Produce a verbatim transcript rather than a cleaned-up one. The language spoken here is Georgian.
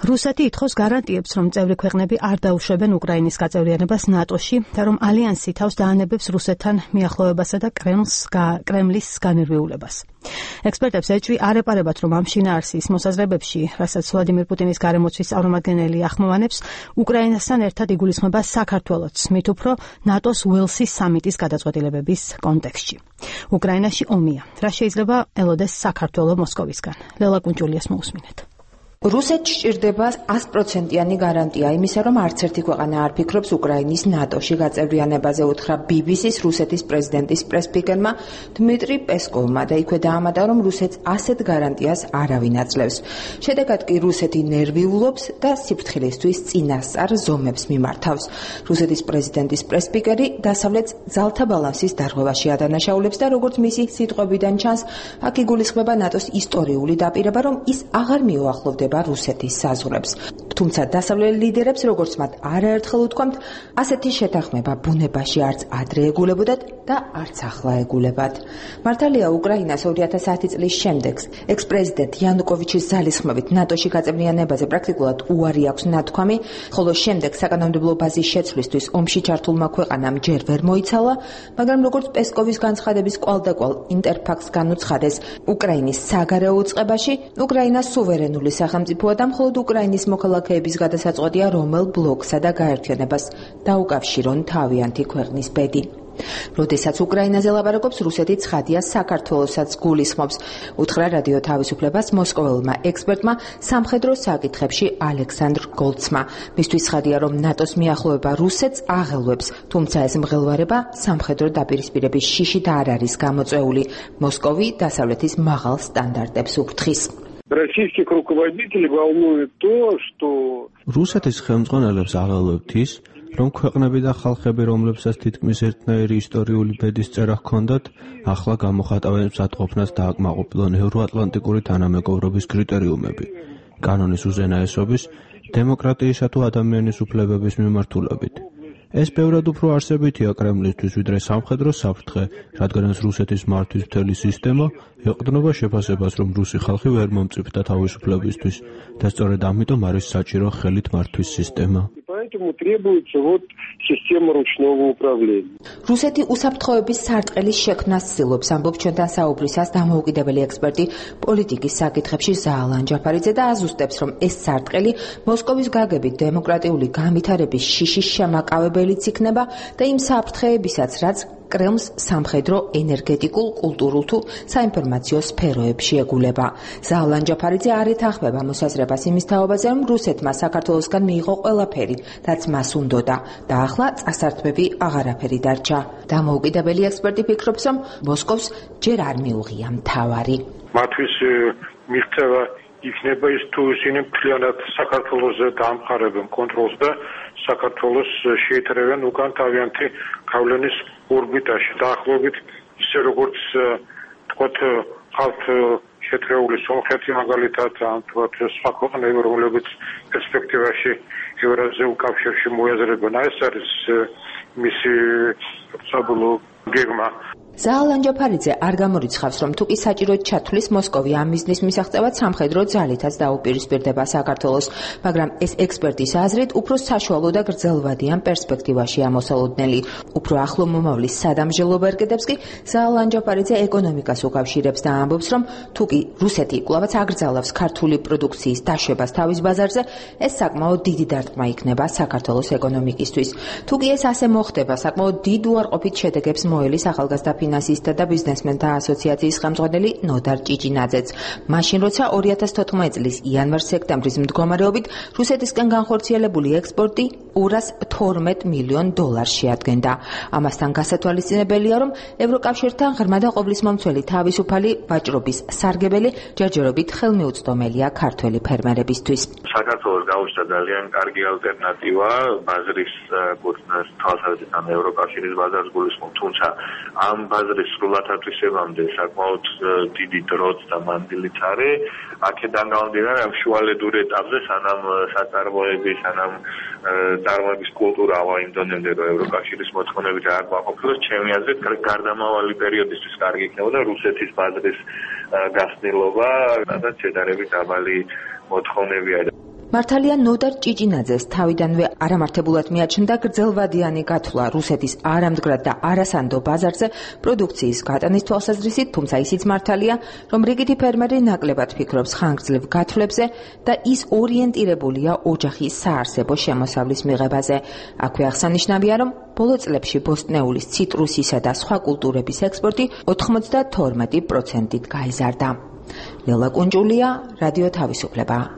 რუსეთი ითხოვს გარანტიებს, რომ წევრი ქვეყნები არ დაუშვებენ უკრაინის გაწევრიანებას ნატოში და რომ ალიანსი თავს დაანებებს რუსეთთან მიახლოებასა და კრემლს კრემლის განერვიულებას. ექსპერტებს ეჭვი არ ეპარებათ, რომ ამ შინაარსის მოსაზრებებში, რასაც ვლადიმერ პუტინის გარემოცვის წარმომადგენელი ახმოვანებს, უკრაინასთან ერთად იგულისხმება საქართველოც, მით უფრო ნატოს უელსის სამიტის გადაწყვეტილებების კონტექსტში. უკრაინაში ომია. რა შეიძლება ელოდეს საქართველო მოსკოვისგან? ლელა კუნჭულიას მოусმინეთ. რუსეთს სჭირდება ას პროცენტიანი გარანტია იმისა, რომ არც ერთი ქვეყანა არ ფიქრობს უკრაინის ნატოში გაწევრიანებაზე, უთხრა ბი ბი სის რუსეთის პრეზიდენტის პრესსპიკერმა დმიტრი პესკოვმა და იქვე დაამატა, რომ რუსეთს ასეთ გარანტიას არავინ აძლევს. შედეგად კი რუსეთი ნერვიულობს და სიფრთხილისთვის წინასწარ ზომებს მიმართავს. რუსეთის პრეზიდენტის პრესსპიკერი დასავლეთს ძალთა ბალანსის დარღვევაში ადანაშაულებს და როგორც მისი სიტყვებიდან ჩანს, აქ იგულისხმება ნატოს ისტორიული დაპირება, რომ ის აღარ მიუახლოვდება რუსეთის საზღვრებს. თუმცა დასავლელი ლიდერებს, როგორც მათ არაერთხელ უთქვამთ, ასეთი შეთანხმება ბუნებაში არც ადრე ეგულებოდათ და არც ახლა ეგულებათ. მართალია უკრაინას ორი ათას ათი წლის შემდეგ ექს-პრეზიდენტ იანუკოვიჩის ძალისხმევით ნატოში გაწევრიანებაზე პრაქტიკულად უარი აქვს ნათქვამი, ხოლო შემდეგ საკანონმდებლო ბაზის შეცვლისთვის ომში ჩართულმა ქვეყანამ ჯერ ვერ მოიცალა, მაგრამ როგორც პესკოვის განცხადების კვალდაკვალ ინტერფაქს განუცხადეს, უკრაინის საგარეო უწყებაში უკრაინას სუვერენული სახელმწიფოა და მხოლოდ უკრაინის მოქალაქეების გადასაწყვეტია რომელ ბლოკსა და გაერთიანებას დაუკავშირონ თავიანთი ქვეყნის ბედი. როდესაც უკრაინაზე ლაპარაკობს, რუსეთი ცხადია საქართველოსაც გულისხმობს, უთხრა რადიო თავისუფლებას მოსკოველმა ექსპერტმა სამხედრო საკითხებში ალექსანდრ გოლცმა. მისთვის ცხადია, რომ ნატოს მიახლოება რუსეთს აღელვებს, თუმცა ეს მღელვარება სამხედრო დაპირისპირების შიშით არ არის გამოწვეული. მოსკოვი დასავლეთის მაღალ სტანდარტებს უფრთხის. Российских руководителей волнует то, что რუსეთის ხელმძღვანელებს აღელვებთ ის, რომ ქვეყნები და ხალხები, რომლებსაც თითქმის ერთნაირი ისტორიული ბედის წერა ჰქონდათ, ახლა გამოხატავენ მზადყოფნას დააკმაყოფილონ ევროატლანტიკური თანამეგობრობის კრიტერიუმები, კანონის უზენაესობის, დემოკრატიისა თუ ადამიანის უფლებების მიმართულებით. ეს ბევრად უფრო არსებითია კრემლისთვის, ვიდრე სამხედრო საფრთხე, რადგანაც რუსეთის მართვის მთელი სისტემა ეყრდნობა შეფასებას, რომ რუსი ხალხი ვერ მომწიფდა თავისუფლებისთვის და სწორედ ამიტომ არის საჭირო ხელით მართვის სისტემა. Поэтому требуется вот система ручного управления. რუსეთი უსაფრთხოების სარტყელის შექმნას ცდილობს, ამბობს ჩვენთან საუბრისას დამოუკიდებელი ექსპერტი პოლიტიკის საკითხებში ზაალან ჯაფარიძე და აზუსტებს, რომ ეს სარტყელი მოსკოვის გაგებით დემოკრატიული განვითარების შიშის შემაკავებელიც იქნება და იმ საფრთხეებისაც, რაც კრემლს სამხედრო, ენერგეტიკულ, კულტურულ თუ საინფორმაციო სფეროებში ეგულება. ზაალან ჯაფარიძე არ ეთანხმება მოსაზრებას იმის თაობაზე, რომ რუსეთმა საქართველოსგან მიიღო ყველაფერი, რაც მას უნდოდა და ახლა წასართმები აღარაფერი დარჩა. დამოუკიდებელი ექსპერტი ფიქრობს, რომ მოსკოვს ჯერ არ მიუღია მთავარი. მათთვის მიღწევა იქნება ის თუ ისინი მთლიანად საქართველოზე დაამყარებენ კონტროლს და საქართველოს შეეთრევენ უკან თავიანთი გავლენის ორბიტაში. დაახლოებით ისე როგორც თქვათ ხალხ შეთრეული სომხეთი მაგალითად ან თქვათ სხვა ქვეყნები, რომლებიც პერსპექტივაში ევრაზიულ კავშირში მოიაზრებენ. ეს არის მისი საბოლოო გეგმა. ზაალან ჯაფარიძე არ გამორიცხავს, რომ თუ კი საჭიროდ ჩათვლის მოსკოვი ამ მიზნის მისაღწევად სამხედრო ძალითაც დაუპირისპირდება საქართველოს, მაგრამ ეს ექსპერტის აზრით უფრო საშუალო და გრძელვადიან პერსპექტივაში ამოსალოდნელი. უფრო ახლო მომავლის სადამჟელო ბერგედებს კი ზაალან ჯაფარიძე ეკონომიკას უკავშირებს და ამბობს, რომ თუ კი რუსეთი კვლავაც აგრძელავს ქართული პროდუქციის დაშვებას თავის ბაზარზე, ეს საკმაოდ დიდი დარტყმა იქნება საქართველოს ეკონომიკისთვის. თუ კი ეს ასე მოხდება, საკმაოდ დიდ უარყოფით შედეგებს მოელის ახალგაზრდა ფინანსისტთა და ბიზნესმენთა ასოციაციის ხელმძღვანელი ნოდარ ჭიჭინაძეც. მაშინ, როცა ორი ათას თოთხმეტი წლის იანვარ-სექტემბრის მდგომარეობით რუსეთისკენ განხორციელებული ექსპორტი ორას თორმეტ მილიონ დოლარს შეადგენდა. ამასთან გასათვალისწინებელია, რომ ევროკავშირთან ღრმა და ყოვლისმომცველი თავისუფალი ვაჭრობის სარგებელი ჯერჯერობით ხელმიუწვდომელია ქართველი ფერმერებისთვის. საქართველოს გაუჩნდა ძალიან კარგი ალტერნატივა ბაზრის კუთვნას თვალსაზრისით ან ევროკავშირის ბაზარს გულისხმობ, თუმცა ამ ბაზრის სრულად ათვისებამდე საკმაოდ დიდი დროც და მანდილიც არის. აქედან გამომდინარე, ამ შუალედურ ეტაპზე სანამ საწარმოები, სანამ წარმოების კულტურა ავა იმ დონემდე, რომ ევროკავშირის მოთხოვნები დააკმაყოფილოს, ჩემი აზრით გარდამავალი პერიოდისთვის კარგი იქნებოდა რუსეთის ბაზრის გასნილობა, სადაც შედარებით დაბალი მოთხოვნებია. მართალია ნოდარ ჭიჭინაძეს თავიდანვე არამართებულად მიაჩნდა გრძელვადიანი გათვლა რუსეთის არამდგრად და არასანდო ბაზარზე პროდუქციის გატანის თვალსაზრისით, თუმცა ისიც მართალია, რომ რიგითი ფერმერი ნაკლებად ფიქრობს ხანგრძლივ გათვლებზე და ის ორიენტირებულია ოჯახის საარსებო შემოსავლის მიღებაზე. აქვე აღსანიშნავია, რომ ბოლო წლებში ბოსტნეულის ციტრუსისა და სხვა კულტურების ექსპორტი ოთხმოცდათორმეტი პროცენტით გაიზარდა. ლელა კუნჯულია, რადიო თავისუფლება.